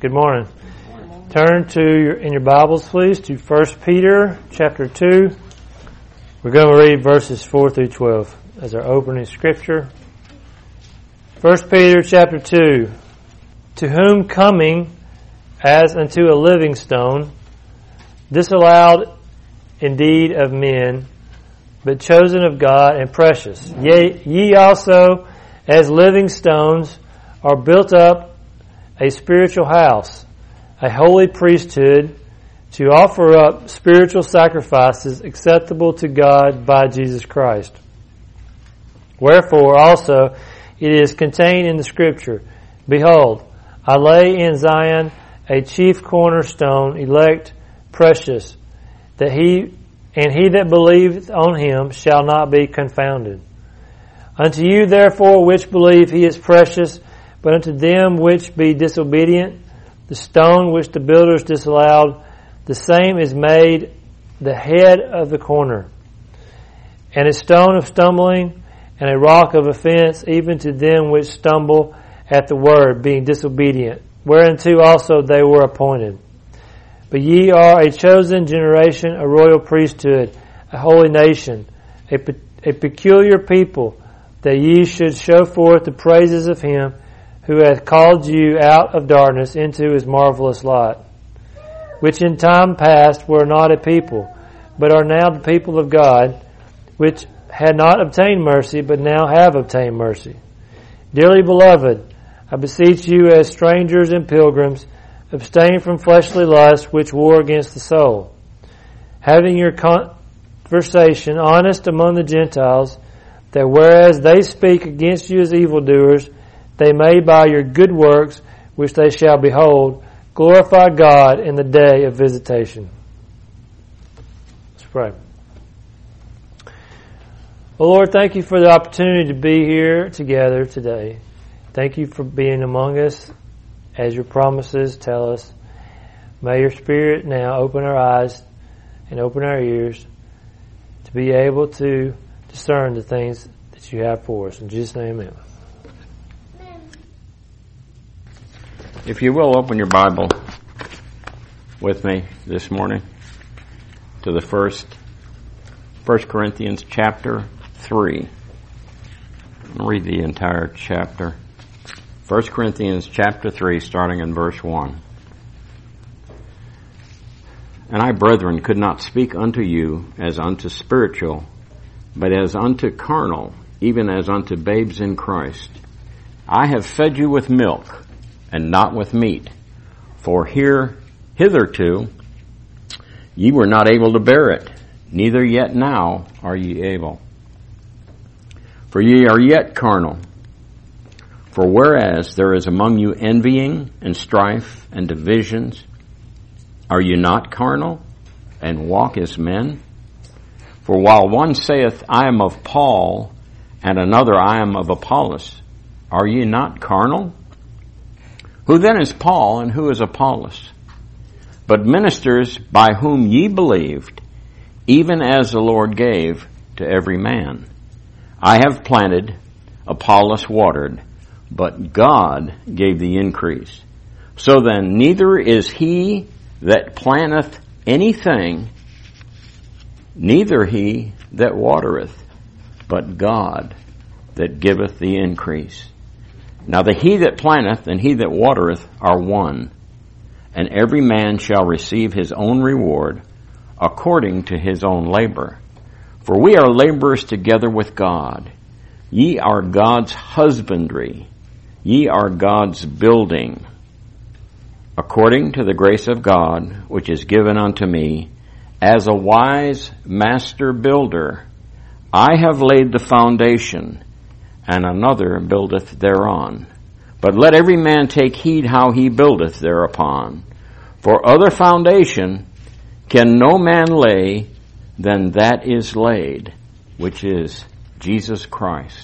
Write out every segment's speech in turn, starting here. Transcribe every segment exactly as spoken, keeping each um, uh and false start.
Good morning. Turn to your, in your Bibles, please, to First Peter chapter two. We're going to read verses four through twelve as our opening scripture. First Peter chapter two. To whom coming as unto a living stone, disallowed indeed of men, but chosen of God and precious. Yea, ye also, as living stones, are built up a spiritual house, a holy priesthood, to offer up spiritual sacrifices acceptable to God by Jesus Christ. Wherefore also it is contained in the Scripture, Behold, I lay in Zion a chief cornerstone, elect, precious, that he and he that believeth on him shall not be confounded. Unto you therefore which believe he is precious, but unto them which be disobedient, the stone which the builders disallowed, the same is made the head of the corner, and a stone of stumbling, and a rock of offense, even to them which stumble at the word, being disobedient, whereunto also they were appointed. But ye are a chosen generation, a royal priesthood, a holy nation, a, pe- a peculiar people, that ye should show forth the praises of him who hath called you out of darkness into his marvelous light, which in time past were not a people, but are now the people of God, which had not obtained mercy, but now have obtained mercy. Dearly beloved, I beseech you as strangers and pilgrims, abstain from fleshly lusts which war against the soul, having your conversation honest among the Gentiles, that whereas they speak against you as evildoers, they may by your good works, which they shall behold, glorify God in the day of visitation. Let's pray. Well, Lord, thank you for the opportunity to be here together today. Thank you for being among us, as your promises tell us. May your Spirit now open our eyes and open our ears to be able to discern the things that you have for us. In Jesus' name, amen. If you will, open your Bible with me this morning to the first, First Corinthians chapter three. I'll read the entire chapter. First Corinthians chapter three, starting in verse one. And I, brethren, could not speak unto you as unto spiritual, but as unto carnal, even as unto babes in Christ. I have fed you with milk, and not with meat. For here, hitherto, ye were not able to bear it, neither yet now are ye able. For ye are yet carnal. For whereas there is among you envying and strife and divisions, are you not carnal, and walk as men? For while one saith, I am of Paul, and another, I am of Apollos, are ye not carnal? Who then is Paul, and who is Apollos? But ministers by whom ye believed, even as the Lord gave to every man. I have planted, Apollos watered, but God gave the increase. So then neither is he that planteth anything, neither he that watereth, but God that giveth the increase. Now the he that planteth and he that watereth are one, and every man shall receive his own reward according to his own labor. For we are laborers together with God. Ye are God's husbandry. Ye are God's building. According to the grace of God, which is given unto me, as a wise master builder, I have laid the foundation, and another buildeth thereon. But let every man take heed how he buildeth thereupon. For other foundation can no man lay than that is laid, which is Jesus Christ.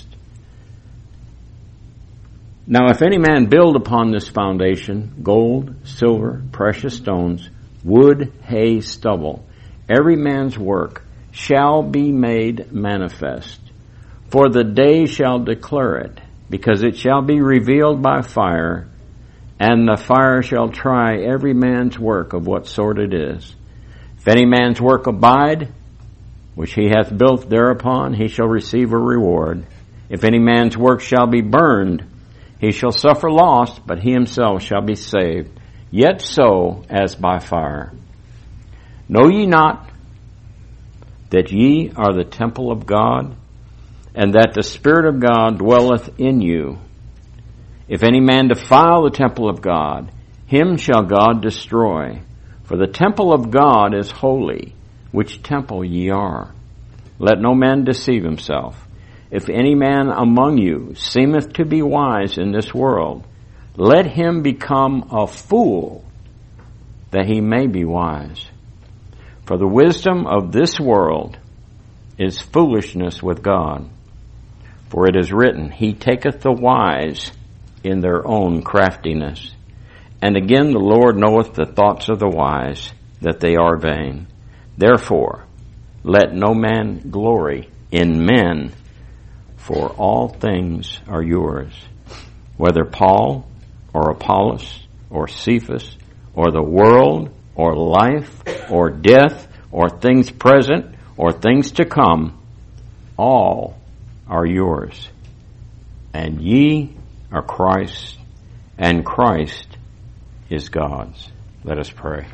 Now if any man build upon this foundation gold, silver, precious stones, wood, hay, stubble, every man's work shall be made manifest. For the day shall declare it, because it shall be revealed by fire, And the fire shall try every man's work of what sort it is. If any man's work abide, which he hath built thereupon, he shall receive a reward. If any man's work shall be burned, he shall suffer loss, but he himself shall be saved, yet so as by fire. Know ye not that ye are the temple of God, and that the Spirit of God dwelleth in you? If any man defile the temple of God, him shall God destroy. For the temple of God is holy, which temple ye are. Let no man deceive himself. If any man among you seemeth to be wise in this world, let him become a fool, that he may be wise. For the wisdom of this world is foolishness with God. For it is written, He taketh the wise in their own craftiness. And again the Lord knoweth the thoughts of the wise, that they are vain. Therefore, let no man glory in men, for all things are yours. Whether Paul, or Apollos, or Cephas, or the world, or life, or death, or things present, or things to come, all are yours. And ye are Christ, and Christ is God's. Let us pray.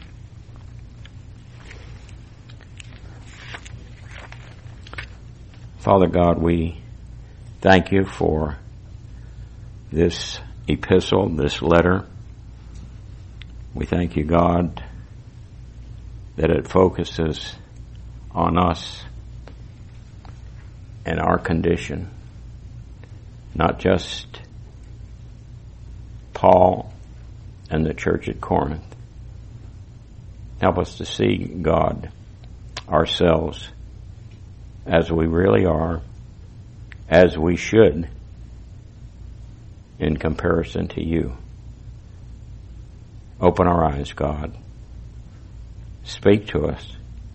Father God, we thank you for this epistle, this letter. We thank you, God, that it focuses on us and our condition, not just Paul and the church at Corinth. Help us to see, God, ourselves as we really are, as we should, in comparison to you. Open our eyes, God. Speak to us.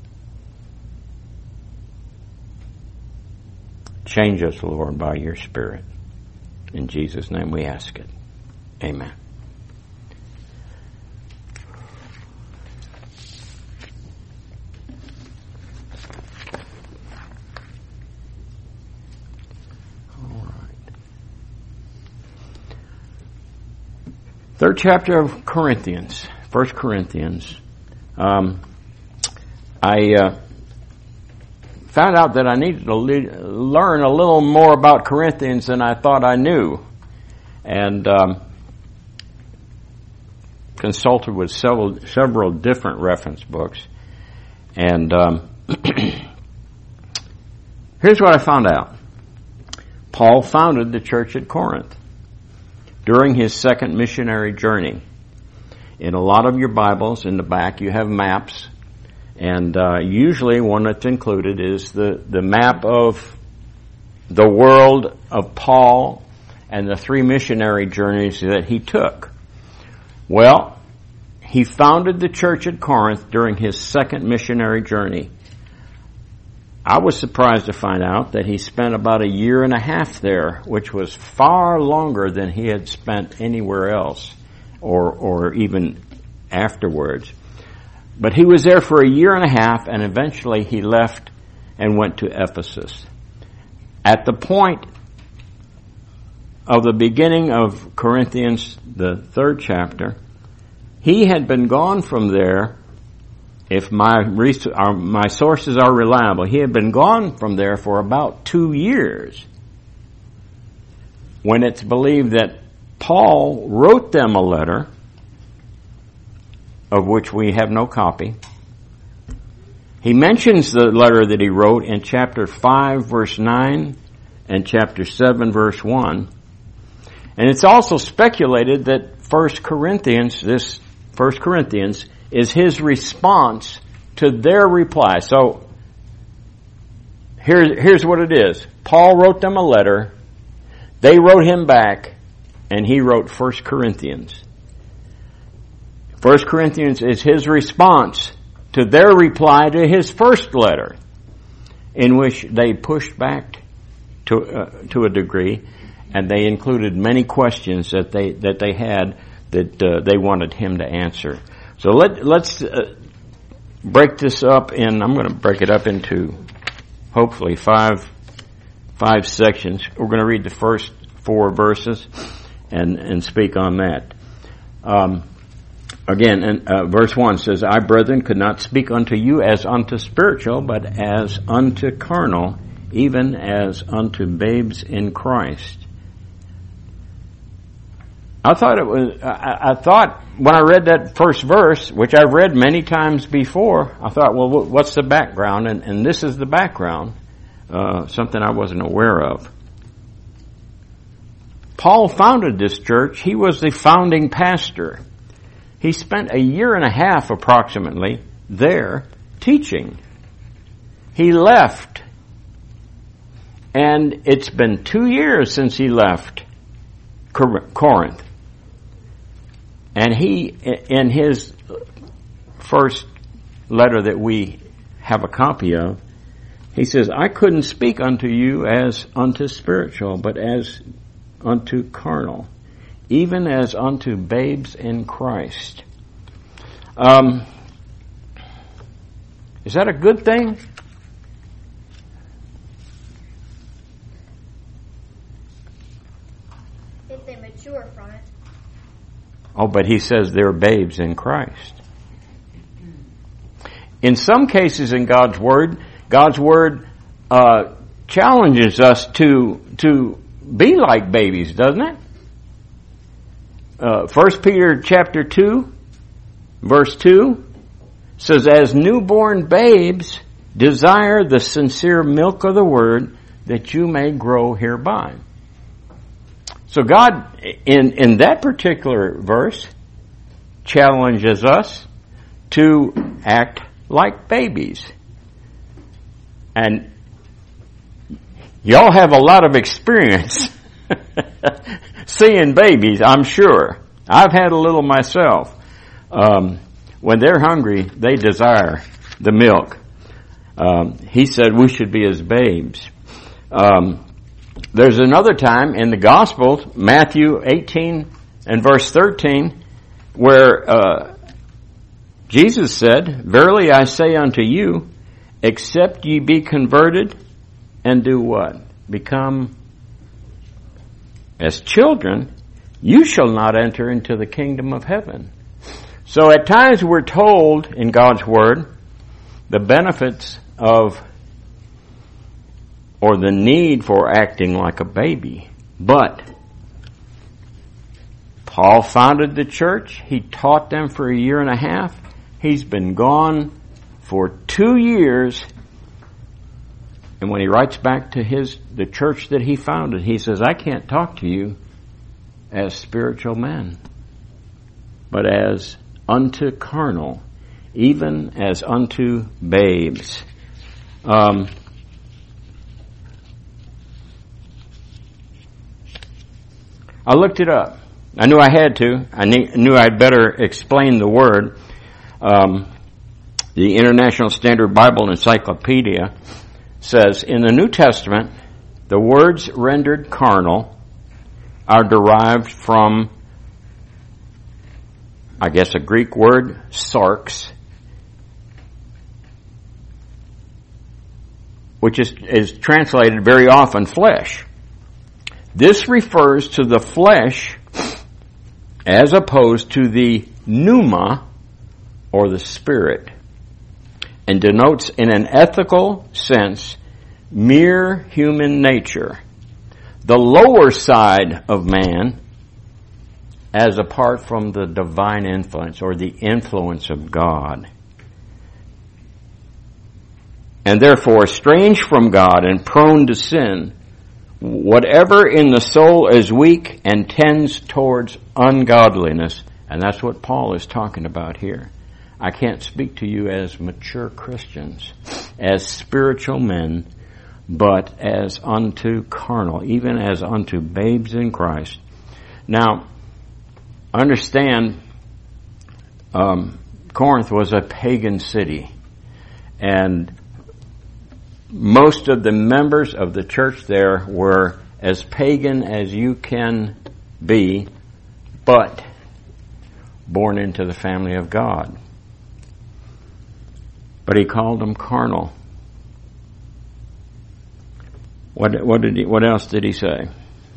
Change us, Lord, by your Spirit. In Jesus' name we ask it. Amen. Third chapter of Corinthians, First Corinthians. Um, I uh, found out that I needed to le- learn a little more about Corinthians than I thought I knew, and um, consulted with several several different reference books. And um, here's what I found out: Paul founded the church at Corinth during his second missionary journey. In a lot of your Bibles, in the back, you have maps, and uh, usually one that's included is the, the map of the world of Paul and the three missionary journeys that he took. Well, he founded the church at Corinth during his second missionary journey. I was surprised to find out that he spent about a year and a half there, which was far longer than he had spent anywhere else, or or even afterwards. But he was there for a year and a half, and eventually he left and went to Ephesus. At the point of the beginning of Corinthians, the third chapter, he had been gone from there. If my my sources are reliable, he had been gone from there for about two years when it's believed that Paul wrote them a letter, of which we have no copy. He mentions the letter that he wrote in chapter five, verse nine, and chapter seven, verse one. And it's also speculated that First Corinthians, this First Corinthians, is his response to their reply. So, here, here's what it is. Paul wrote them a letter, they wrote him back, and he wrote First Corinthians. First Corinthians is his response to their reply to his first letter, in which they pushed back to uh, to a degree, and they included many questions that they that they had that uh, they wanted him to answer. So let, let's uh, break this up in, I'm going to break it up into hopefully five, five sections. We're going to read the first four verses and, and speak on that. Um, again, and, uh, verse one says, I, brethren, could not speak unto you as unto spiritual, but as unto carnal, even as unto babes in Christ. I thought it was, I, I thought when I read that first verse, which I've read many times before, I thought, well, what's the background? And, and this is the background, uh, something I wasn't aware of. Paul founded this church. He was the founding pastor. He spent a year and a half approximately there teaching. He left, and it's been two years since he left Corinth. And he, in his first letter that we have a copy of, he says, I couldn't speak unto you as unto spiritual, but as unto carnal, even as unto babes in Christ. Um, is that a good thing? If they mature from it. Oh, but he says they're babes in Christ. In some cases in God's Word, God's Word uh, challenges us to to be like babies, doesn't it? Uh, First Peter chapter two, verse two says, as newborn babes, desire the sincere milk of the Word, that you may grow hereby. So God, in, in that particular verse, challenges us to act like babies. And y'all have a lot of experience seeing babies, I'm sure. I've had a little myself. Um, when they're hungry, they desire the milk. Um, he said we should be as babes. Um, There's another time in the Gospels, Matthew eighteen and verse thirteen, where uh, Jesus said, verily I say unto you, except ye be converted and do what? Become as children, you shall not enter into the kingdom of heaven. So at times we're told in God's Word the benefits of or the need for acting like a baby. But Paul founded the church. He taught them for a year and a half. He's been gone for two years. And when he writes back to his the church that he founded, he says, I can't talk to you as spiritual men, but as unto carnal, even as unto babes. Um, I looked it up. I knew I had to. I knew I'd better explain the word. Um, the International Standard Bible Encyclopedia says, in the New Testament, the words rendered carnal are derived from, I guess, a Greek word, sarx, which is, is translated very often flesh. This refers to the flesh as opposed to the pneuma, or the spirit, and denotes in an ethical sense mere human nature, the lower side of man, as apart from the divine influence or the influence of God. And therefore estranged from God and prone to sin, whatever in the soul is weak and tends towards ungodliness. And that's what Paul is talking about here. I can't speak to you as mature Christians, as spiritual men, but as unto carnal, even as unto babes in Christ. Now, understand, um, Corinth was a pagan city, and most of the members of the church there were as pagan as you can be, but born into the family of God. But he called them carnal. What, what did he, what else did he say?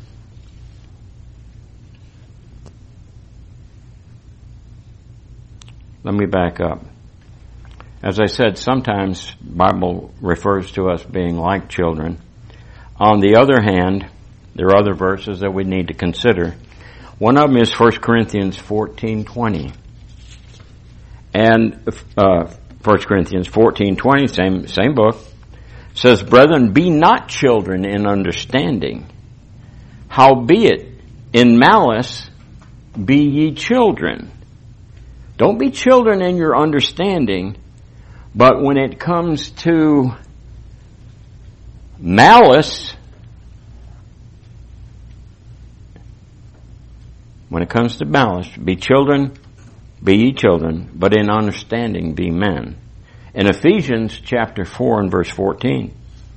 Let me back up. As I said, sometimes the Bible refers to us being like children. On the other hand, there are other verses that we need to consider. One of them is First Corinthians fourteen twenty. And uh, First Corinthians fourteen twenty, same same book, says, "Brethren, be not children in understanding. Howbeit, in malice be ye children." Don't be children in your understanding, but when it comes to malice, when it comes to malice, be children, be ye children, but in understanding be men. In Ephesians chapter four and verse fourteen,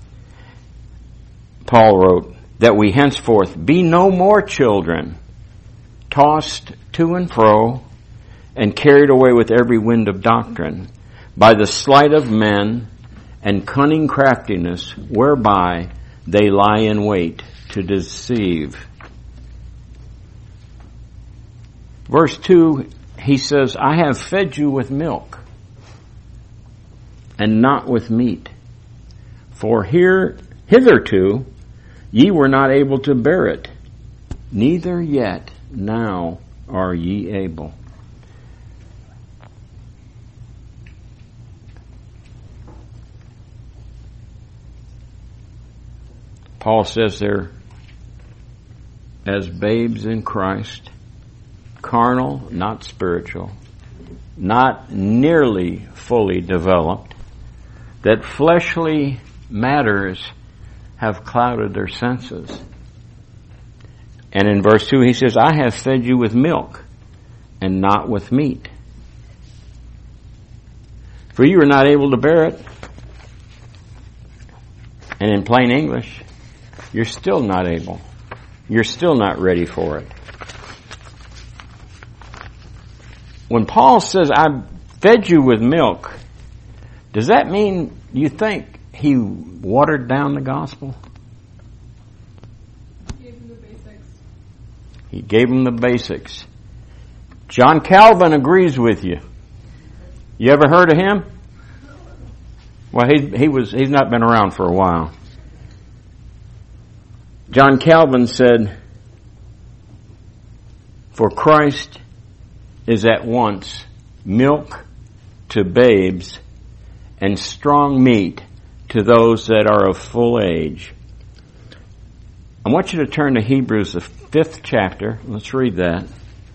Paul wrote, "That we henceforth be no more children, tossed to and fro, and carried away with every wind of doctrine, by the sleight of men and cunning craftiness, whereby they lie in wait to deceive." Verse two, he says, "I have fed you with milk, and not with meat. For here, hitherto, ye were not able to bear it, neither yet now are ye able." Paul says there, as babes in Christ, carnal, not spiritual, not nearly fully developed, that fleshly matters have clouded their senses. And in verse two he says, "I have fed you with milk and not with meat. For you are not able to bear it." And in plain English, you're still not able. You're still not ready for it. When Paul says, "I fed you with milk," does that mean you think he watered down the gospel? He gave him the basics. He gave him the basics. John Calvin agrees with you. You ever heard of him? Well, he, he was, he's not been around for a while. John Calvin said, "For Christ is at once milk to babes and strong meat to those that are of full age." I want you to turn to Hebrews, the fifth chapter. Let's read that.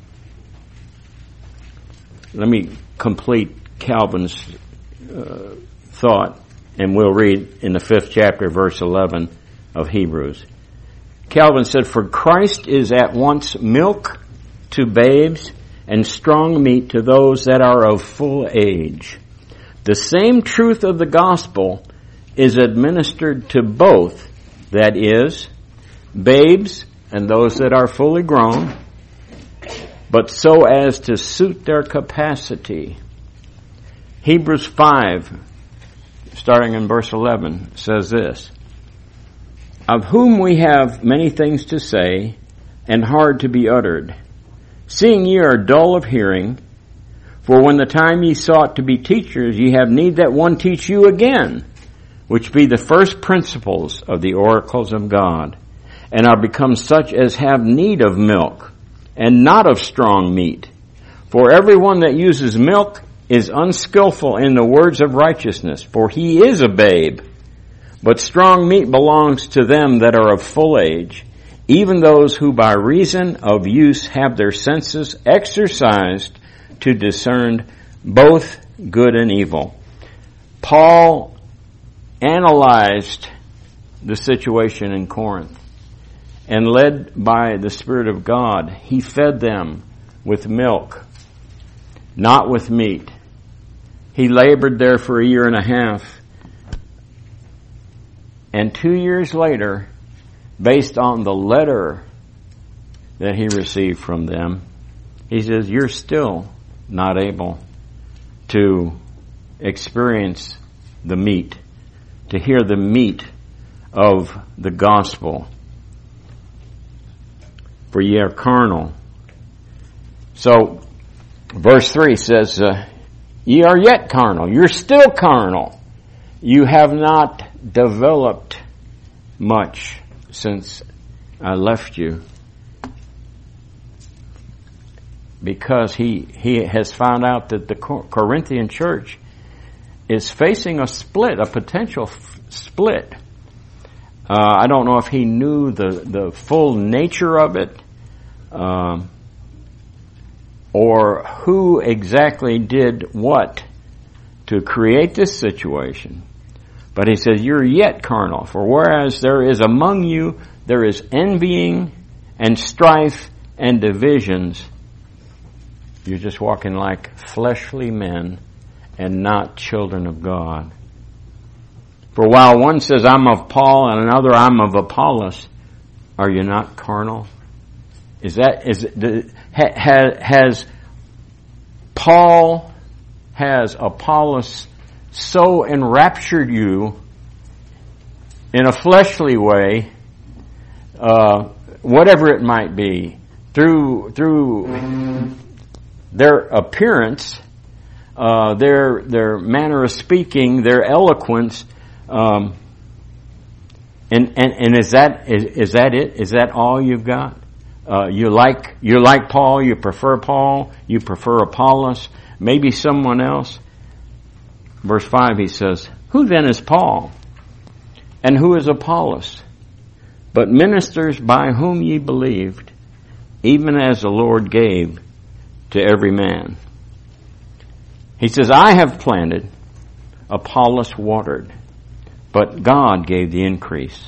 Let me complete Calvin's uh, thought, and we'll read in the fifth chapter, verse eleven of Hebrews. Calvin said, "For Christ is at once milk to babes and strong meat to those that are of full age. The same truth of the gospel is administered to both, that is, babes and those that are fully grown, but so as to suit their capacity." Hebrews five, starting in verse eleven, says this, "Of whom we have many things to say, and hard to be uttered, seeing ye are dull of hearing. For when the time ye sought to be teachers, ye have need that one teach you again, which be the first principles of the oracles of God, and are become such as have need of milk, and not of strong meat. For everyone that uses milk is unskillful in the words of righteousness, for he is a babe. But strong meat belongs to them that are of full age, even those who by reason of use have their senses exercised to discern both good and evil." Paul analyzed the situation in Corinth, and led by the Spirit of God, he fed them with milk, not with meat. He labored there for a year and a half. And two years later, based on the letter that he received from them, he says, you're still not able to experience the meat, to hear the meat of the gospel. For ye are carnal. So, verse three says, uh, ye are yet carnal. You're still carnal. You have not developed much since I left you. Because he, he has found out that the Corinthian church is facing a split, a potential f- split. Uh, I don't know if he knew the, the full nature of it, um, or who exactly did what to create this situation. But he says, you're yet carnal, for whereas there is among you, there is envying and strife and divisions, you're just walking like fleshly men and not children of God. For while one says, I'm of Paul, and another, I'm of Apollos, are you not carnal? Is that, is it, has, has Paul, has Apollos so enraptured you in a fleshly way, uh, whatever it might be, through, through their appearance, uh, their, their manner of speaking, their eloquence, um, and, and, and is that, is, is that it? Is that all you've got? Uh, you like, you like Paul, you prefer Paul, you prefer Apollos, maybe someone else. Verse five, he says, who then is Paul? And who is Apollos? But ministers by whom ye believed, even as the Lord gave to every man. He says, I have planted, Apollos watered, but God gave the increase.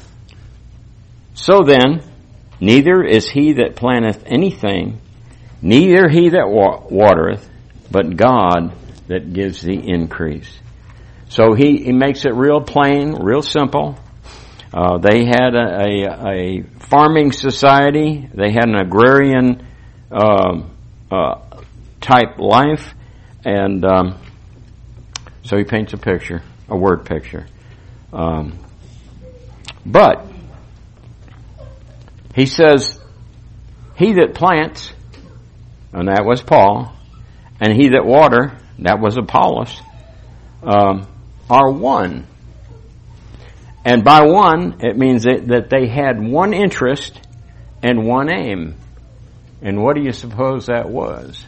So then, neither is he that planteth anything, neither he that wa- watereth, but God that gives the increase. So he, he makes it real plain, real simple. Uh, they had a, a, a farming society. They had an agrarian uh, uh, type life. And um, so he paints a picture, a word picture. Um, but he says, he that plants, and that was Paul, and he that water, that was Apollos, um, are one. And by one, it means that, that they had one interest and one aim. And what do you suppose that was?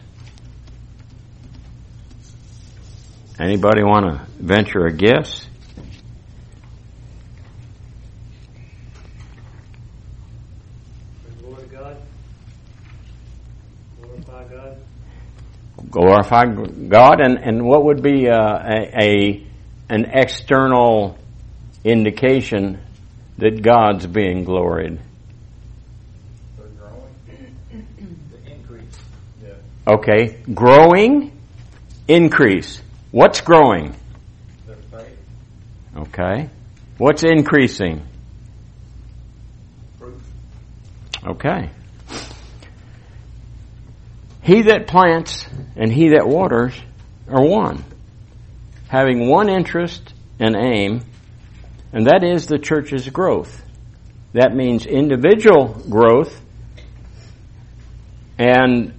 Anybody want to venture a guess? Glory to God. Glorify God. Glorify God, and, and what would be uh, a, a an external indication that God's being gloried? The growing, the increase. Yeah. Okay, growing, increase. What's growing? Their faith. Okay. What's increasing? Fruit. Okay. He that plants and he that waters are one, having one interest and aim, and that is the church's growth. That means individual growth and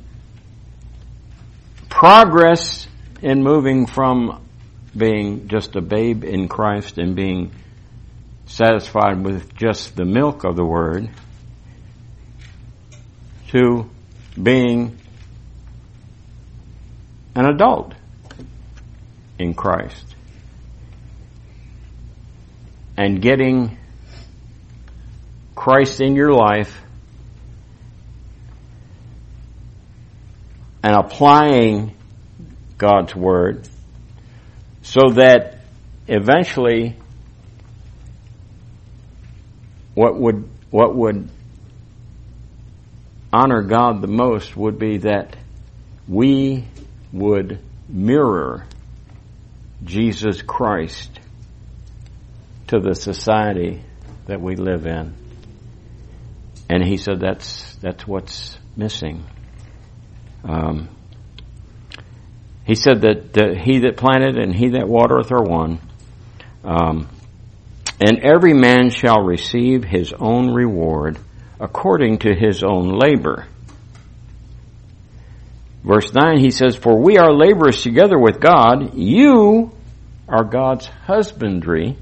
progress in moving from being just a babe in Christ and being satisfied with just the milk of the Word to being an adult in Christ and getting Christ in your life and applying God's Word so that eventually what would what would honor God the most would be that we would mirror Jesus Christ to the society that we live in. And he said that's that's what's missing. Um, he said that the, he that planted and he that watereth are one. Um, and every man shall receive his own reward according to his own labor. Verse nine, he says, for we are laborers together with God. You are God's husbandry,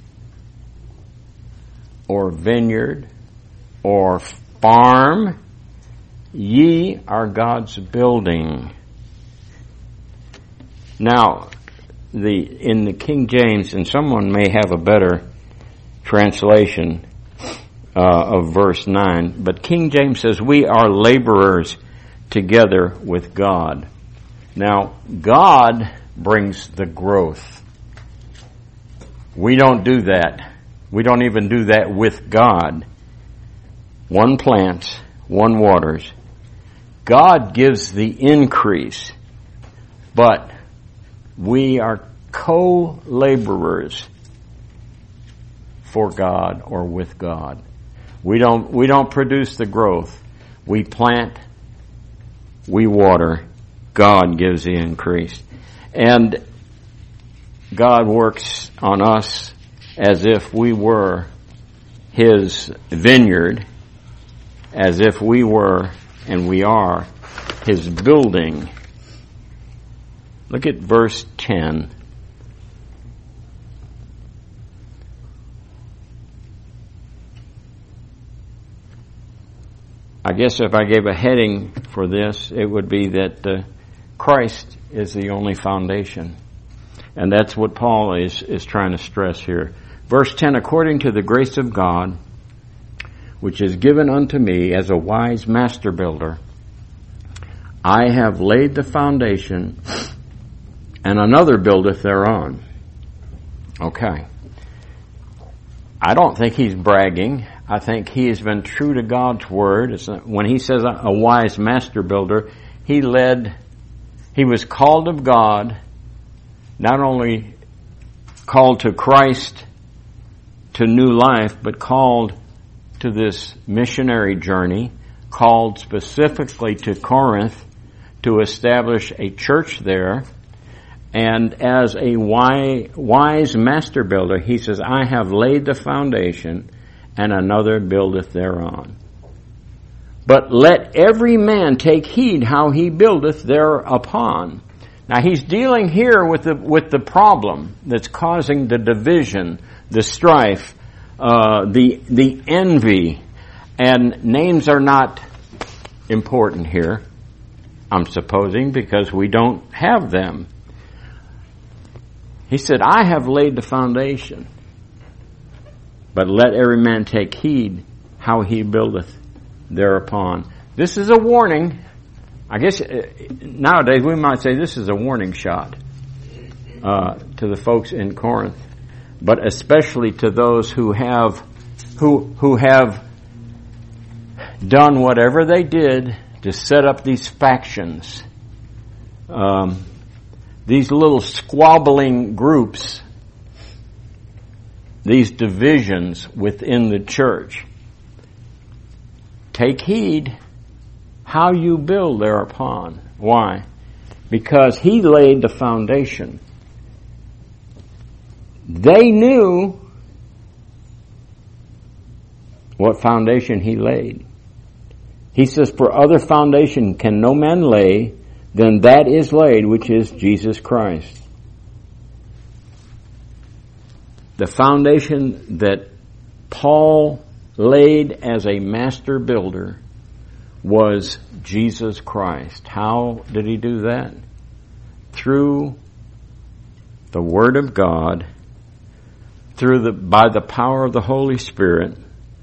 or vineyard, or farm. Ye are God's building. Now, the in the King James, and someone may have a better translation uh, of verse nine, but King James says, we are laborers together with God. Now, God brings the growth. We don't do that. We don't even do that with God. One plants, one waters. God gives the increase, but we are co-laborers for God or with God. We don't, we don't produce the growth. We plant, we water, God gives the increase. And God works on us as if we were His vineyard, as if we were, and we are, His building. Look at verse ten. I guess if I gave a heading for this, it would be that uh, Christ is the only foundation. And that's what Paul is, is trying to stress here. Verse ten, according to the grace of God, which is given unto me as a wise master builder, I have laid the foundation, and another buildeth thereon. Okay. I don't think he's bragging. I think he has been true to God's word. It's not, when he says a, a wise master builder, he led, he was called of God, not only called to Christ to new life, but called to this missionary journey, called specifically to Corinth to establish a church there. And as a wise master builder, he says, I have laid the foundation, and another buildeth thereon. But let every man take heed how he buildeth thereupon. Now he's dealing here with the with the problem that's causing the division, the strife, uh, the the envy, and names are not important here, I'm supposing, because we don't have them. He said, I have laid the foundation, but let every man take heed how he buildeth thereupon. This is a warning. I guess uh, nowadays we might say this is a warning shot uh, to the folks in Corinth, but especially to those who have who who have done whatever they did to set up these factions, um, these little squabbling groups, these divisions within the church. Take heed how you build thereupon. Why? Because he laid the foundation. They knew what foundation he laid. He says, for other foundation can no man lay than that is laid, which is Jesus Christ. The foundation that Paul laid as a master builder was Jesus Christ. How did he do that? Through the Word of God, through the by the power of the Holy Spirit.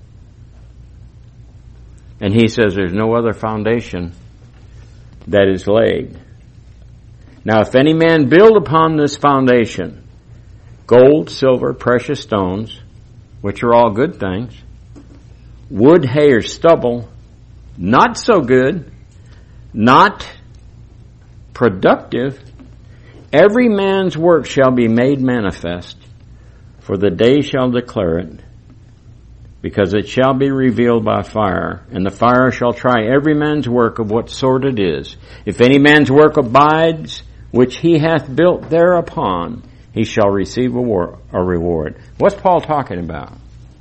And he says there's no other foundation that is laid. Now if any man build upon this foundation gold, silver, precious stones, which are all good things, wood, hay, or stubble, not so good, not productive, every man's work shall be made manifest, for the day shall declare it, because it shall be revealed by fire, and the fire shall try every man's work of what sort it is. If any man's work abides, which he hath built thereupon, he shall receive a, war, a reward. What's Paul talking about?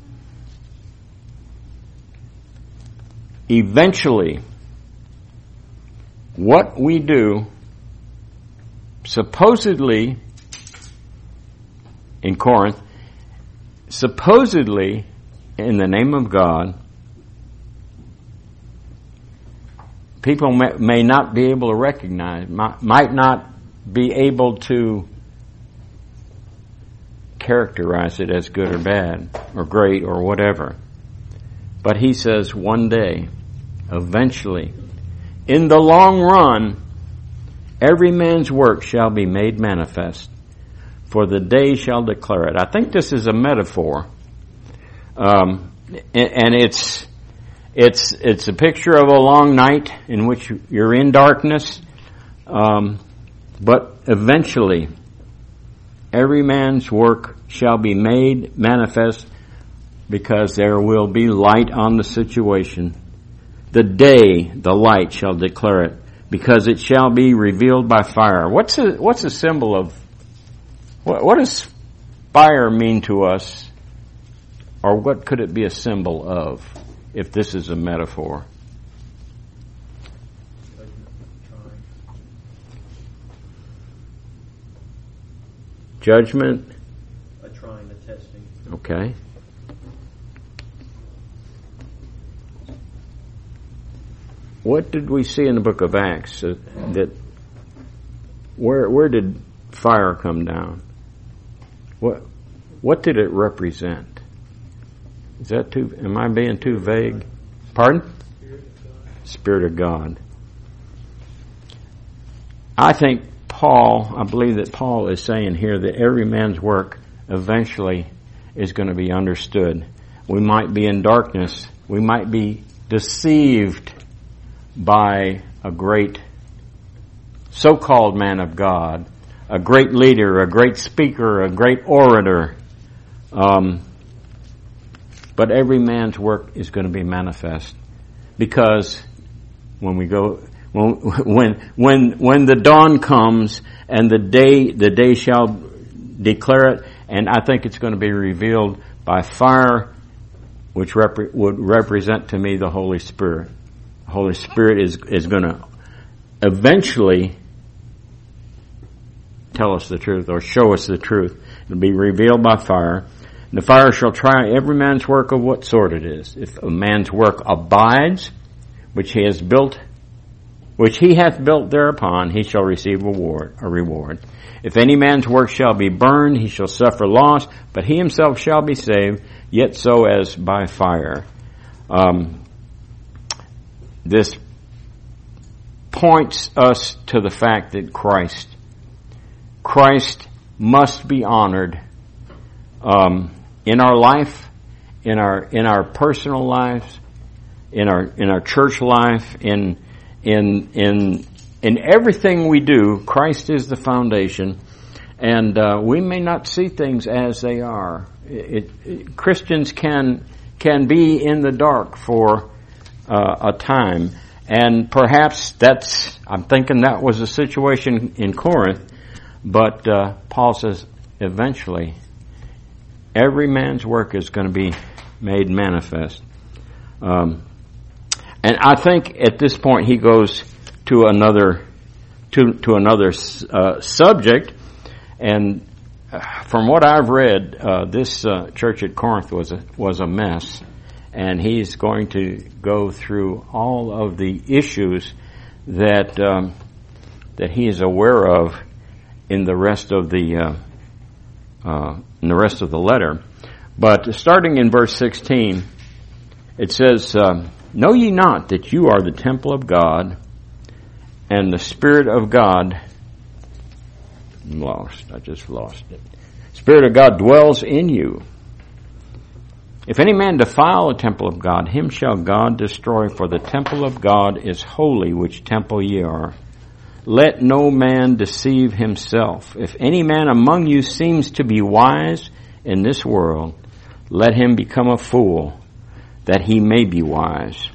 Eventually, what we do, supposedly, in Corinth, supposedly, in the name of God, people may, may not be able to recognize, might, might not be able to characterize it as good or bad, or great, or whatever. But he says one day, eventually, in the long run, every man's work shall be made manifest, for the day shall declare it. I think this is a metaphor. Um, and it's, it's, it's a picture of a long night in which you're in darkness. Um, but eventually, every man's work shall be made manifest, because there will be light on the situation. The day, the light shall declare it, because it shall be revealed by fire. What's a, what's a symbol of, what, what does fire mean to us? Or what could it be a symbol of, if this is a metaphor? Judgment? A trying, a testing. Okay. What did we see in the book of Acts? Uh, that where where did fire come down? What what did it represent? Is that too? Am I being too vague? Pardon? Spirit of God. I think Paul, I believe that Paul is saying here that every man's work eventually is going to be understood. We might be in darkness. We might be deceived by a great so-called man of God, a great leader, a great speaker, a great orator. Um, but every man's work is going to be manifest, because when we go, when when when when the dawn comes and the day the day shall declare it, and I think it's going to be revealed by fire, which rep- would represent to me the Holy Spirit. The Holy Spirit is is going to eventually tell us the truth, or show us the truth. It'll be revealed by fire. The fire shall try every man's work of what sort it is. If a man's work abides, which he has built, which he hath built thereupon, he shall receive a reward. A reward. If any man's work shall be burned, he shall suffer loss, but he himself shall be saved, yet so as by fire. Um, this points us to the fact that Christ, Christ must be honored um, in our life, in our in our personal lives, in our in our church life, in in in in everything we do. Christ is the foundation, and uh, we may not see things as they are. It, it, Christians can can be in the dark for uh, a time, and perhaps that's. I'm thinking that was a situation in Corinth, but uh, Paul says eventually every man's work is going to be made manifest. Um, and I think at this point he goes to another to to another uh, subject, and from what I've read, uh, this uh, church at Corinth was a was a mess, and he's going to go through all of the issues that um, that he is aware of in the rest of the uh, uh, in the rest of the letter. But starting in verse sixteen, it says, um, "Know ye not that you are the temple of God, and the Spirit of God," I'm lost, I just lost it. "Spirit of God dwells in you. If any man defile the temple of God, him shall God destroy, for the temple of God is holy, which temple ye are. Let no man deceive himself. If any man among you seems to be wise in this world, let him become a fool, that he may be wise.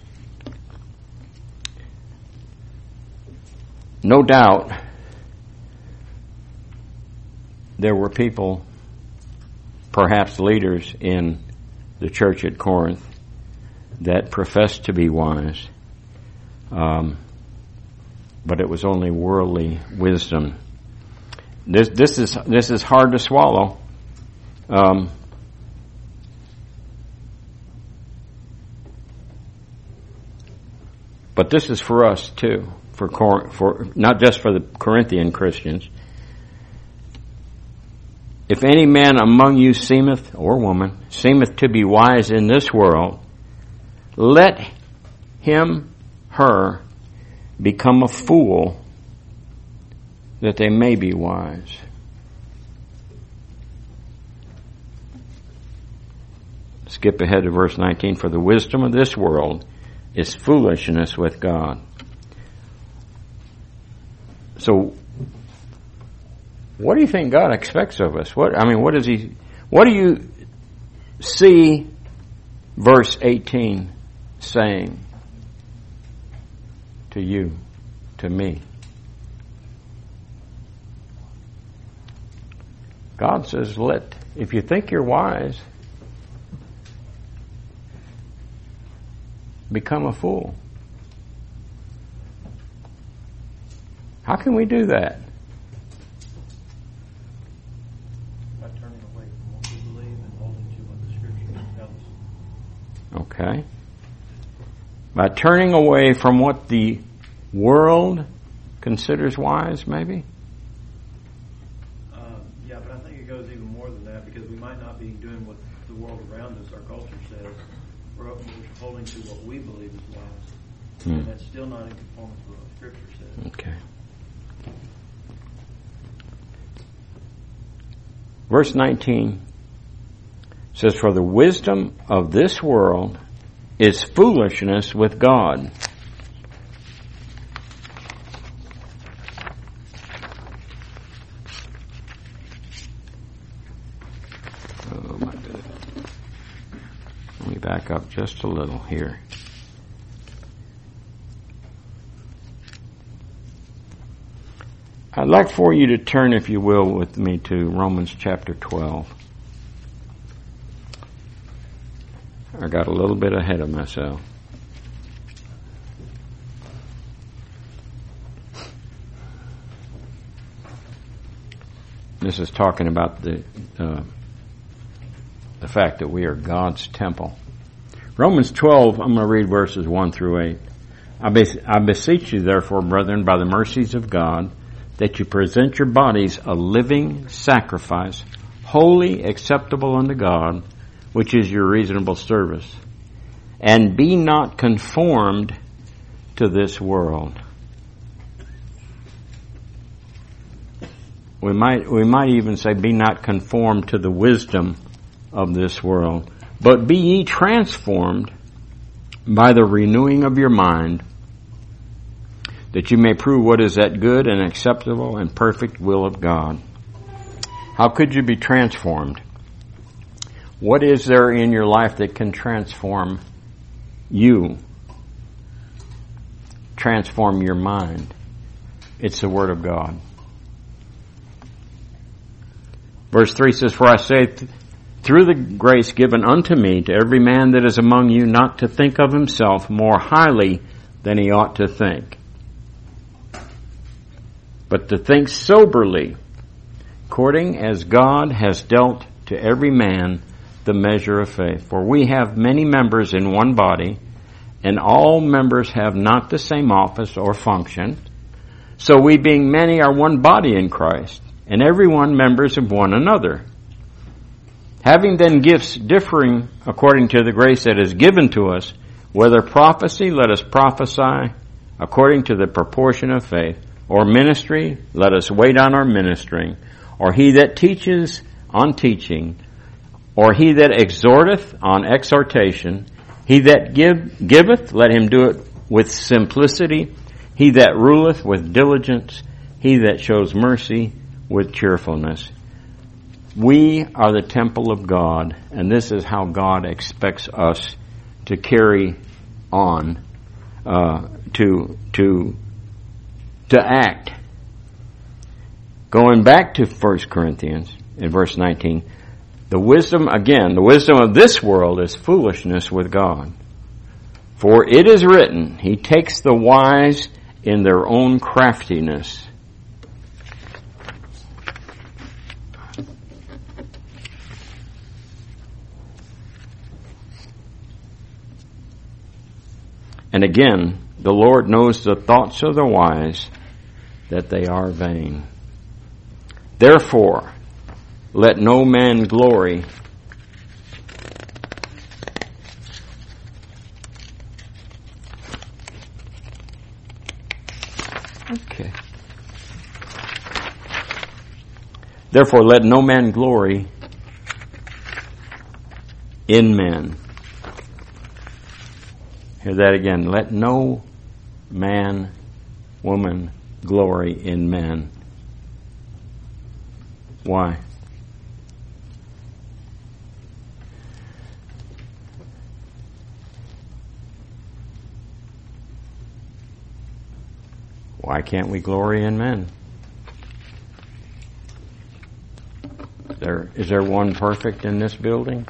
No doubt there were people, perhaps leaders in the church at Corinth, that professed to be wise. Um, but it was only worldly wisdom. This this is this is hard to swallow. Um, but this is for us too, for Cor- for not just for the Corinthian Christians. If any man among you seemeth, or woman, seemeth to be wise in this world, let him, her, become a fool, that they may be wise. Skip ahead to verse nineteen. For the wisdom of this world is foolishness with God. So, what do you think God expects of us? What I mean, what does He? What do you see verse eighteen saying to you, to me? God says, "Let if you think you're wise, become a fool." How can we do that? By turning away from what we believe and holding to what the Scripture tells us. Okay. By turning away from what the world considers wise, maybe? Uh, yeah, but I think it goes even more than that, because we might not be doing what the world around us, our culture says. We're holding to what we believe is wise. Hmm. And that's still not in conformance with what Scripture says. Okay. Verse nineteen says, "For the wisdom of this world is foolishness with God." Oh my goodness. Let me back up just a little here. I'd like for you to turn, if you will, with me to Romans chapter twelve. I got a little bit ahead of myself. This is talking about the uh, the fact that we are God's temple. Romans twelve, I'm going to read verses one through eight. I, bes- I beseech you, therefore, brethren, by the mercies of God, that you present your bodies a living sacrifice, holy, acceptable unto God, which is your reasonable service. And be not conformed to this world. We might, we might even say, be not conformed to the wisdom of this world, but be ye transformed by the renewing of your mind, that you may prove what is that good and acceptable and perfect will of God. How could you be transformed? What is there in your life that can transform you? Transform your mind? It's the Word of God. Verse three says, "For I say, th- through the grace given unto me, to every man that is among you, not to think of himself more highly than he ought to think, but to think soberly, according as God has dealt to every man the measure of faith. For we have many members in one body, and all members have not the same office or function. So we, being many, are one body in Christ, and every one members of one another. Having then gifts differing according to the grace that is given to us, whether prophecy, let us prophesy according to the proportion of faith, or ministry, let us wait on our ministering, or he that teaches on teaching, or he that exhorteth on exhortation, he that give, giveth, let him do it with simplicity, he that ruleth with diligence, he that shows mercy with cheerfulness. We are the temple of God, and this is how God expects us to carry on, uh, to to to act. Going back to First Corinthians in verse nineteen, the wisdom, again, the wisdom of this world is foolishness with God. For it is written, He takes the wise in their own craftiness. And again, the Lord knows the thoughts of the wise, that they are vain. Therefore, let no man glory Okay. Therefore, let no man glory in men. Hear that again. Let no man, woman glory in men. Why? Why can't we glory in men? There, is there one perfect in this building?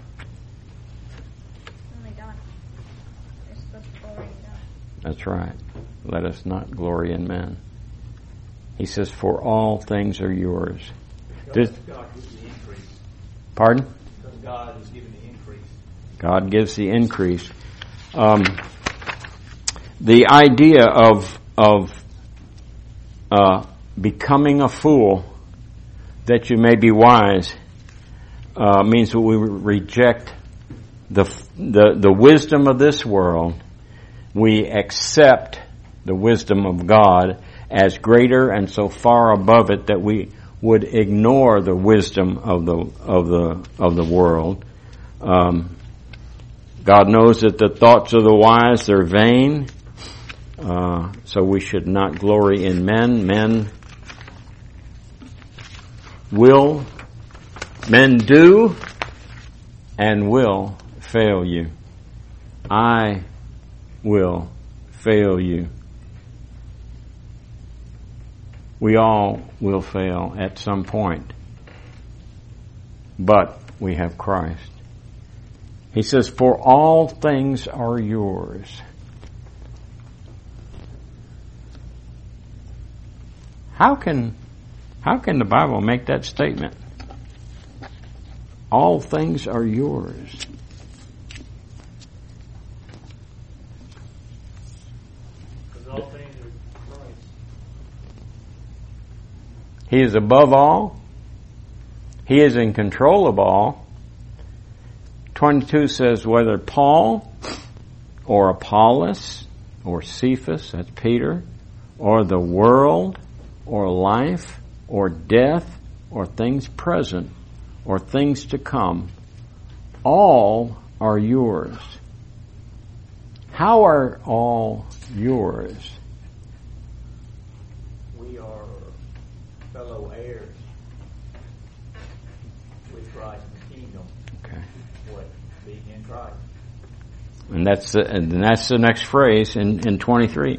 Only God. We're supposed to glory in God. That's right. Let us not glory in men. He says, for all things are yours. This, God gives the increase. pardon? Because God is giving the increase. God gives the increase. Um, the idea of of uh, becoming a fool that you may be wise uh, means that we reject the the the wisdom of this world. We accept the wisdom of God as greater and so far above it that we would ignore the wisdom of the of the of the world. Um, God knows that the thoughts of the wise, they're vain. Uh, so we should not glory in men. Men will, men do and will fail you. I will fail you. We all will fail at some point. But we have Christ. He says, for all things are yours. How can, how can the Bible make that statement? All things are yours. Because all things are Christ. He is above all. He is in control of all. twenty-two says whether Paul or Apollos or Cephas, that's Peter, or the world or life or death or things present or things to come, all are yours. How are all yours? We are fellow heirs with Christ in the kingdom. Okay. What? Being in Christ. And that's the, and that's the next phrase in, in twenty-three.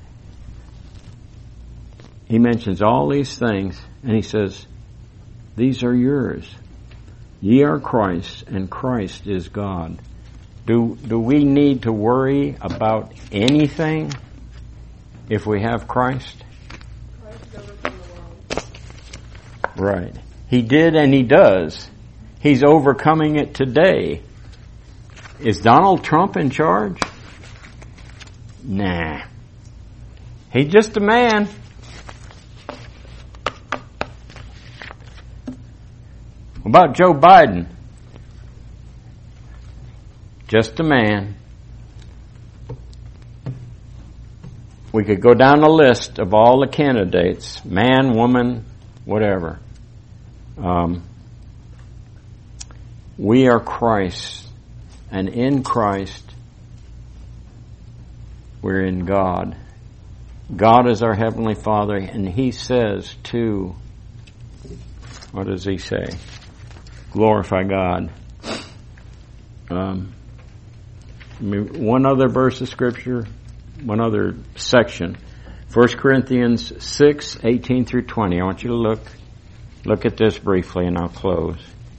He mentions all these things, and he says, these are yours. Ye are Christ, and Christ is God. Do, do we need to worry about anything if we have Christ? Christ overcome the world. Right. He did and he does. He's overcoming it today. Is Donald Trump in charge? Nah. He's just a man. What about Joe Biden? Just a man. We could go down the list of all the candidates, man, woman, whatever. Um, we are Christ, and in Christ, we're in God. God is our Heavenly Father, and He says to, what does He say? Glorify God. Um, One other verse of Scripture, one other section. First Corinthians six, eighteen through twenty. I want you to look, look at this briefly and I'll close.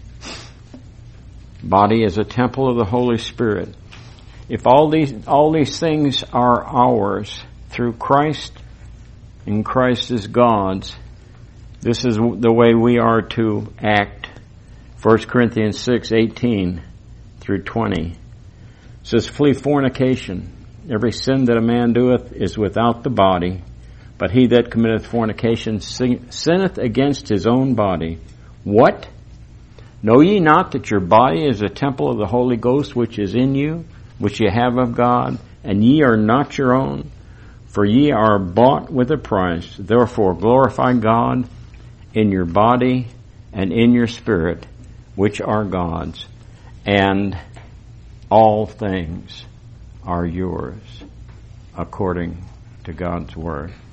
Body is a temple of the Holy Spirit. If all these, all these things are ours through Christ, and Christ is God's, this is the way we are to act. First Corinthians six, eighteen through twenty. It says, flee fornication. Every sin that a man doeth is without the body, but he that committeth fornication sin- sinneth against his own body. What? Know ye not that your body is a temple of the Holy Ghost which is in you, which ye have of God, and ye are not your own? For ye are bought with a price. Therefore glorify God in your body and in your spirit, which are God's. And all things are yours according to God's word.